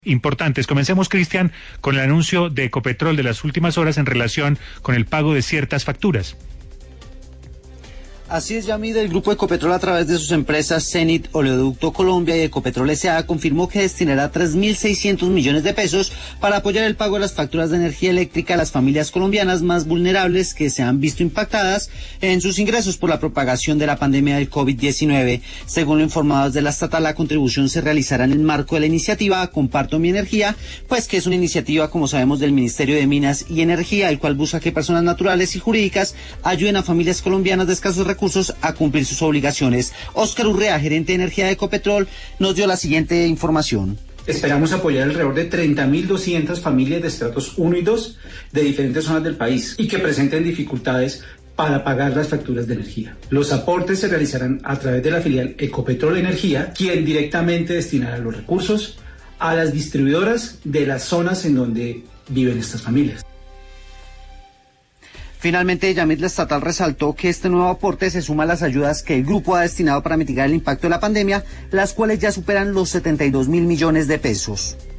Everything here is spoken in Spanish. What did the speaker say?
Importantes. Comencemos, Cristian, con el anuncio de Ecopetrol de las últimas horas en relación con el pago de ciertas facturas. Así es, Yamid. El grupo Ecopetrol, a través de sus empresas Cenit, Oleoducto Colombia y Ecopetrol S.A., confirmó que destinará 3.600 millones de pesos para apoyar el pago de las facturas de energía eléctrica a las familias colombianas más vulnerables que se han visto impactadas en sus ingresos por la propagación de la pandemia del COVID-19. Según lo informado desde la estatal, la contribución se realizará en el marco de la iniciativa Comparto mi energía, pues que es una iniciativa, como sabemos, del Ministerio de Minas y Energía, el cual busca que personas naturales y jurídicas ayuden a familias colombianas de escasos recursos a cumplir sus obligaciones. Óscar Urrea, gerente de energía de Ecopetrol, nos dio la siguiente información. Esperamos apoyar alrededor de 30.200 familias de estratos 1 y 2 de diferentes zonas del país y que presenten dificultades para pagar las facturas de energía. Los aportes se realizarán a través de la filial Ecopetrol Energía, quien directamente destinará los recursos a las distribuidoras de las zonas en donde viven estas familias. Finalmente, Yamid, la estatal resaltó que este nuevo aporte se suma a las ayudas que el grupo ha destinado para mitigar el impacto de la pandemia, las cuales ya superan los 72.000 millones de pesos.